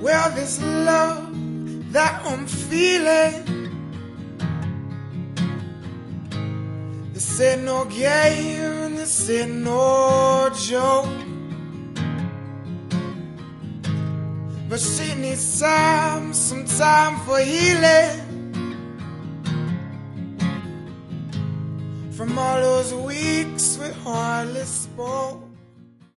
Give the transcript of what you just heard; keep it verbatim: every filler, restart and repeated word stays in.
Well, this love that I'm feeling, this ain't no game, this ain't no joke. But she needs time, some time for healing from all those weeks we hardly spoke.